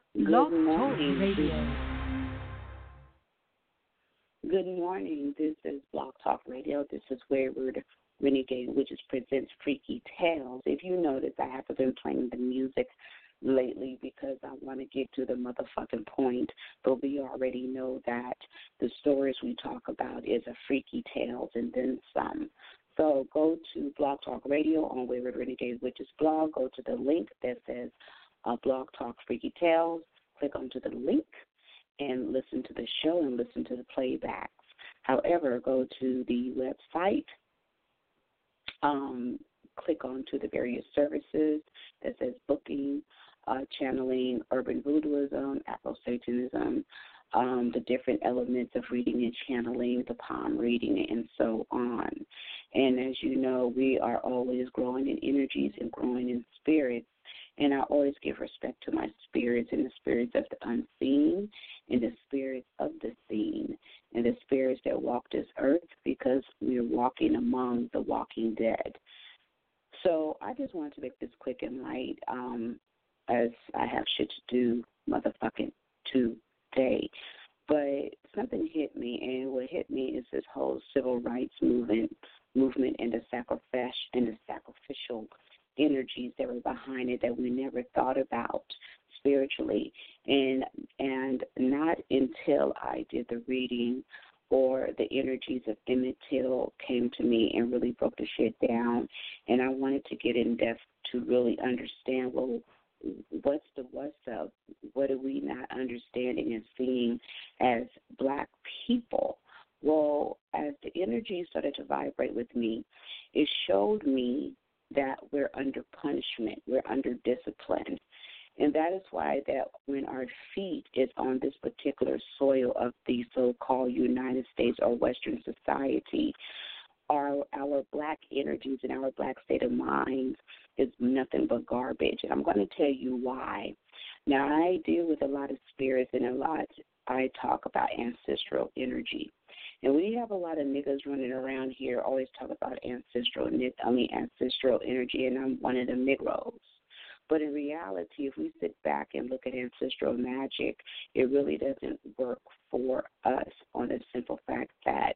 Blog Good Talk morning. Radio. Good morning. This is Blog Talk Radio. This is Wayward Renegade, which presents Freaky Tales. If you notice, I haven't been playing the music lately because I want to get to the motherfucking point. But we already know that the stories we talk about is a Freaky Tales and then some. So go to Blog Talk Radio on Wayward Renegade, which is blog. Go to the link that says Blog Talk Freaky Tales. Click onto the link and listen to the show and listen to the playbacks. However, go to the website, click onto the various services that says booking, channeling, urban voodooism, Afro-Satanism, the different elements of reading and channeling, the palm reading, and so on. And as you know, we are always growing in energies and growing in spirits. And I always give respect to my spirits and the spirits of the unseen and the spirits of the seen and the spirits that walk this earth because we are walking among the walking dead. So I just wanted to make this quick and light as I have shit to do motherfucking today. But something hit me, and what hit me is this whole civil rights movement and the sacrificial energies that were behind it that we never thought about spiritually, and not until I did the reading or the energies of Emmett Till came to me and really broke the shit down, and I wanted to get in depth to really understand, well, what's up? What are we not understanding and seeing as black people? Well, as the energy started to vibrate with me, it showed me that we're under punishment, we're under discipline. And that is why that when our feet is on this particular soil of the so-called United States or Western society, our black energies and our black state of mind is nothing but garbage. And I'm going to tell you why. Now, I deal with a lot of spirits and I talk about ancestral energy. And we have a lot of niggas running around here always talk about ancestral energy, and I'm one of them Negroes. But in reality, if we sit back and look at ancestral magic, it really doesn't work for us on the simple fact that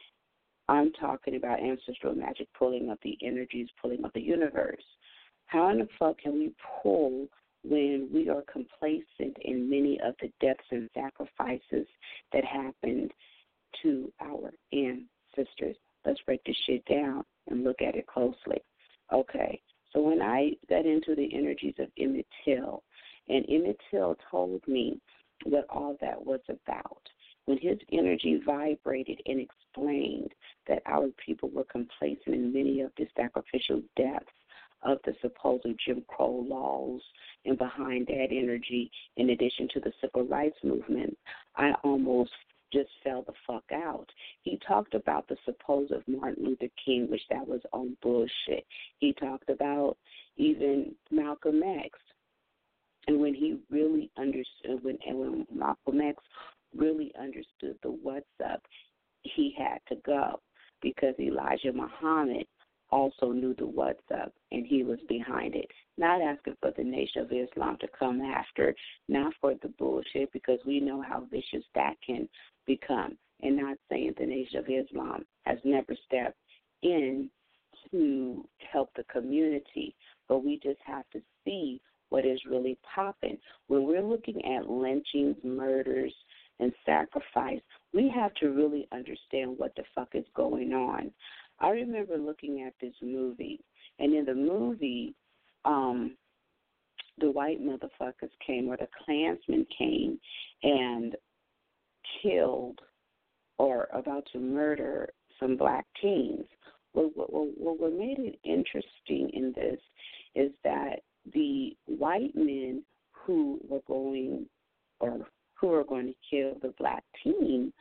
I'm talking about ancestral magic pulling up the energies, pulling up the universe. How in the fuck can we pull when we are complacent in many of the deaths and sacrifices that happened to our ancestors? Let's break this shit down and look at it closely. Okay, so when I got into the energies of Emmett Till, and Emmett Till told me what all that was about, when his energy vibrated and explained that our people were complacent in many of the sacrificial deaths of the supposed Jim Crow laws, and behind that energy, in addition to the civil rights movement, I almost just fell the fuck out. He talked about the supposed Martin Luther King, which that was on bullshit. He talked about even Malcolm X. And when he really understood, when Malcolm X really understood the what's up, he had to go because Elijah Muhammad also knew the what's up, and he was behind it. Not asking for the Nation of Islam to come after, not for the bullshit, because we know how vicious that can become, and not saying the Nation of Islam has never stepped in to help the community, but we just have to see what is really popping. When we're looking at lynchings, murders, and sacrifice, we have to really understand what the fuck is going on. I remember looking at this movie, and in the movie, the white motherfuckers came, or the Klansmen came, and killed or about to murder some black teens. What made it interesting in this is that the white men who were going to kill the black teen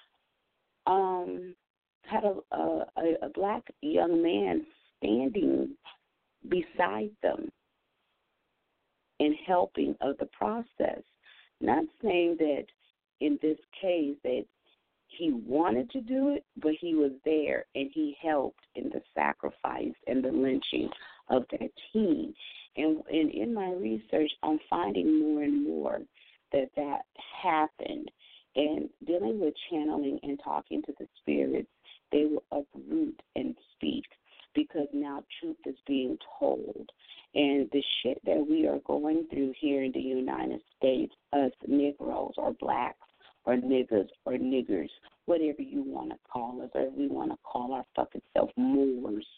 had a black young man standing beside them and helping of the process. Not saying that in this case that he wanted to do it, but he was there and he helped in the sacrifice and the lynching of that teen. And in my research, I'm finding more and more that happened. And dealing with channeling and talking to the spirits, they will uproot and speak because now truth is being told. And the shit that we are going through here in the United States, us Negroes or blacks or niggas or niggers, whatever you want to call us, or if we want to call our fucking self Moors,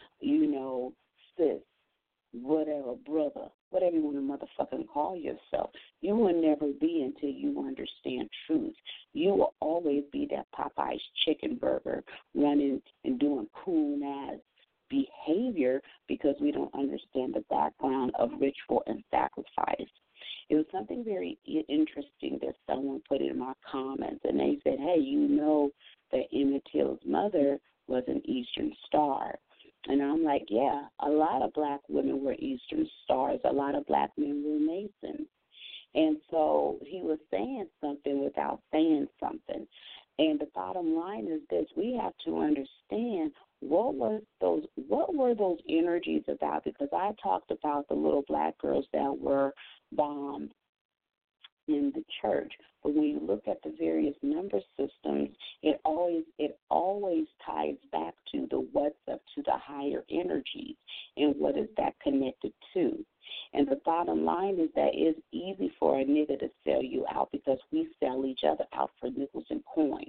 sis, whatever, brother, whatever you want to motherfucking call yourself, you will never be until you understand truth. You will always be that Popeye's chicken burger running and doing cool-ass behavior because we don't understand the background of ritual and sacrifice. It was something very interesting that someone put in my comments, and they said, hey, that Emmett Till's mother was an Eastern Star. And I'm like, yeah, a lot of black women were Eastern Stars. A lot of black men were Masons. And so he was saying something without saying something. And the bottom line is this: we have to understand what were those energies about, because I talked about the little black girls that were bombed in the church. But when you look at the various number systems, it always ties back to the what's up, to the higher energies, and what is that connected to. And the bottom line is that it's easy for a nigga to sell you out because we sell each other out for nickels and coins.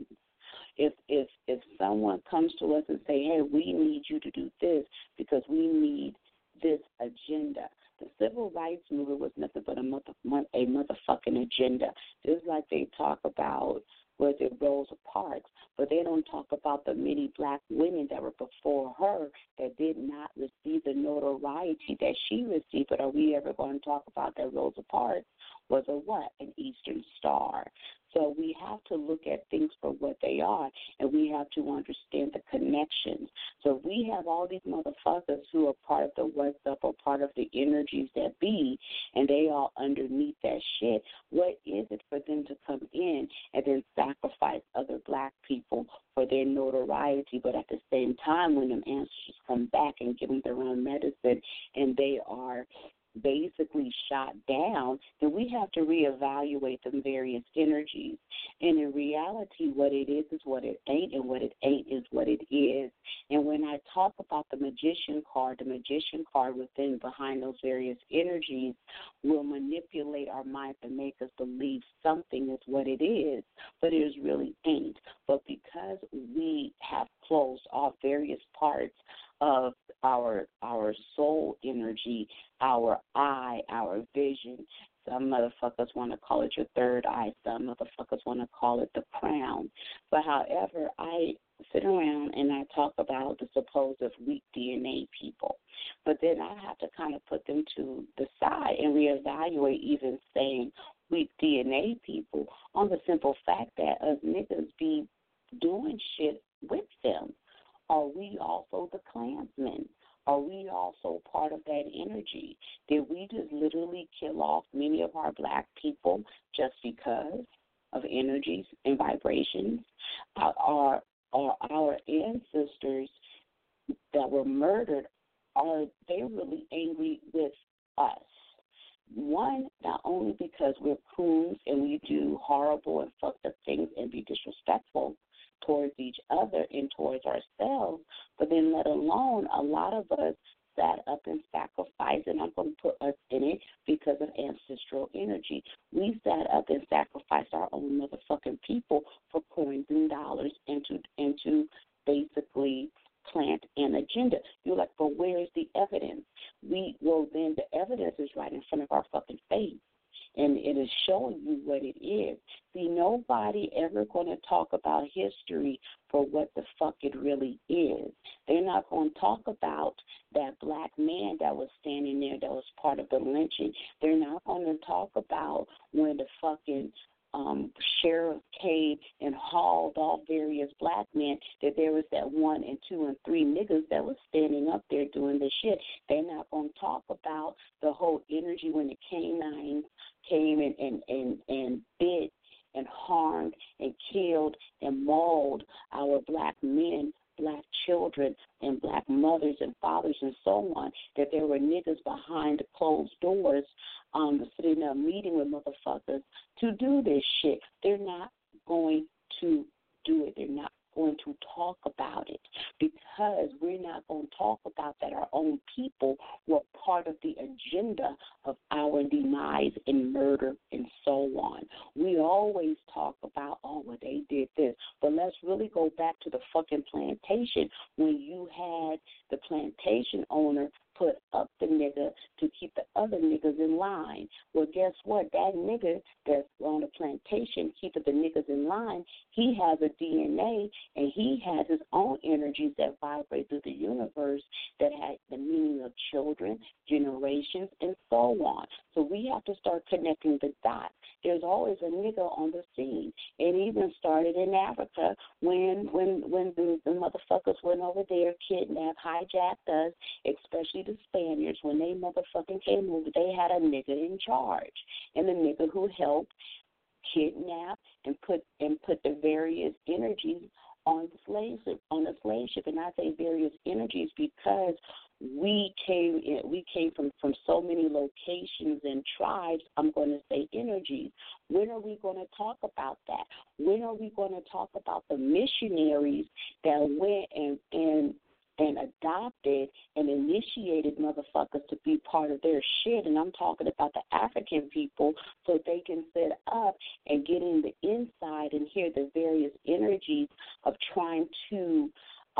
If someone comes to us and say, hey, we need you to do this because we need this agenda. The civil rights movement was nothing but a motherfucking agenda. Just like they talk about, was it Rosa Parks, but they don't talk about the many black women that were before her that did not receive the notoriety that she received. But are we ever going to talk about that Rosa Parks was a what? An Eastern Star. So we have to look at things for what they are, and we have to understand the connections. So we have all these motherfuckers who are part of the what's up or part of the energies that be, and they all underneath that shit. What is it for them to come in and then sacrifice other black people for their notoriety, but at the same time when them ancestors come back and give them their own medicine and they are basically shot down, then we have to reevaluate the various energies. And in reality, what it is what it ain't, and what it ain't is what it is. And when I talk about the magician card within, behind those various energies will manipulate our minds and make us believe something is what it is, but it really ain't. But because we have closed off various parts of our soul energy, our eye, our vision. Some motherfuckers want to call it your third eye. Some motherfuckers want to call it the crown. But however, I sit around and I talk about the supposed weak DNA people. But then I have to kind of put them to the side and reevaluate even saying weak DNA people on the simple fact that us niggas be doing shit with them. Are we also the Klansmen? Are we also part of that energy? Did we just literally kill off many of our black people just because of energies and vibrations? Are our ancestors that were murdered, are they really angry with us? One, not only because we're coons and we do horrible and fucked up things and be disrespectful towards each other and towards ourselves, but then let alone a lot of us sat up and sacrificed, and I'm going to put us in it because of ancestral energy. We sat up and sacrificed our own motherfucking people for coins and dollars and to basically plant an agenda. You're like, but where is the evidence? Well, then the evidence is right in front of our fucking face. And it is showing you what it is. See, nobody ever going to talk about history for what the fuck it really is. They're not going to talk about that black man that was standing there that was part of the lynching. They're not going to talk about when the fucking sheriff came and hauled off various black men, that there was that 1 and 2 and 3 niggas that was standing up there doing the shit. They're not going to talk about the whole energy when the canines came and bit and harmed and killed and mauled our black men, black children, and black mothers and fathers and so on, that there were niggas behind the closed doors sitting there meeting meeting with motherfuckers to do this shit. They're not going to do it. They're not going to talk about it because we're not going to talk about that our own people were part of the agenda of our demise and murder and so on. We always talk about, oh, well, they did this. But let's really go back to the fucking plantation when you had the plantation owner put up the nigga to keep the other niggas in line. Well, guess what? That nigga that's on the plantation keeping the niggas in line, he has a DNA and he has his own energies that vibrate through the universe that had the meaning of children, generations, and so on. So we have to start connecting the dots. There's always a nigga on the scene. It even started in Africa when the motherfuckers went over there, kidnapped, hijacked us, especially the Spaniards. When they motherfucking came over, they had a nigga in charge. And the nigga who helped kidnap and put the various energies on the slave ship. And I say various energies because we came from so many locations and tribes. I'm going to say energies. When are we going to talk about that? When are we going to talk about the missionaries that went and adopted and initiated motherfuckers to be part of their shit? And I'm talking about the African people, so they can sit up and get in the inside and hear the various energies of trying to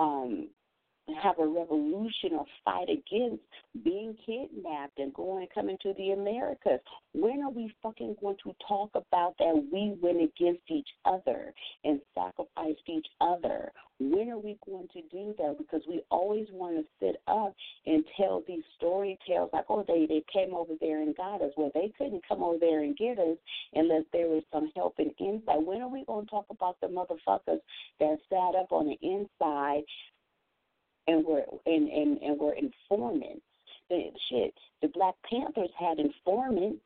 have a revolution or fight against being kidnapped and coming to the Americas. When are we fucking going to talk about that we went against each other and sacrificed each other? When are we going to do that? Because we always want to sit up and tell these story tales like, oh, they came over there and got us. Well, they couldn't come over there and get us unless there was some help and insight. When are we going to talk about the motherfuckers that sat up on the inside and were informants? The Black Panthers had informants.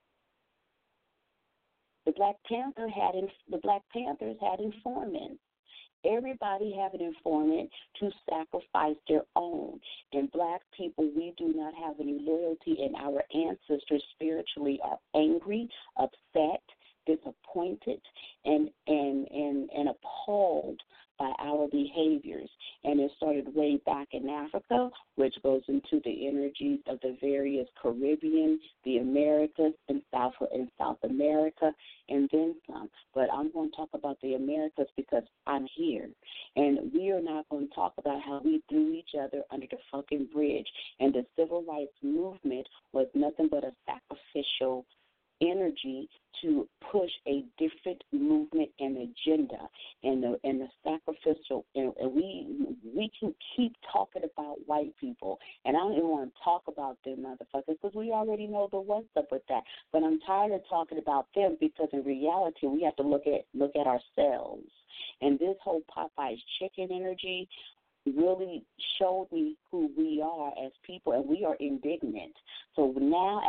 The Black Panthers had informants. Everybody have an informant to sacrifice their own. And Black people, we do not have any loyalty, and our ancestors spiritually are angry, upset, disappointed, and appalled by our behaviors. And it started way back in Africa, which goes into the energies of the various Caribbean, the Americas, and South America, and then some. But I'm going to talk about the Americas because I'm here. And we are not going to talk about how we threw each other under the fucking bridge. And the civil rights movement was nothing but a sacrificial energy to push a different movement and agenda, and the sacrificial. And we can keep talking about white people, and I don't even want to talk about them motherfuckers because we already know the what's up with that. But I'm tired of talking about them because in reality we have to look at ourselves. And this whole Popeye's chicken energy really showed me who we are as people, and we are indignant. So now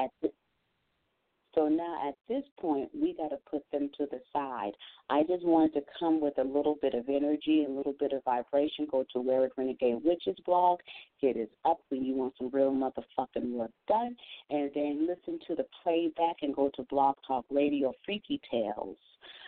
at this point, we got to put them to the side. I just wanted to come with a little bit of energy, a little bit of vibration. Go to Lyric Renegade Witches blog. Get us up when you want some real motherfucking work done. And then listen to the playback and go to Blog Talk Radio Freaky Tales.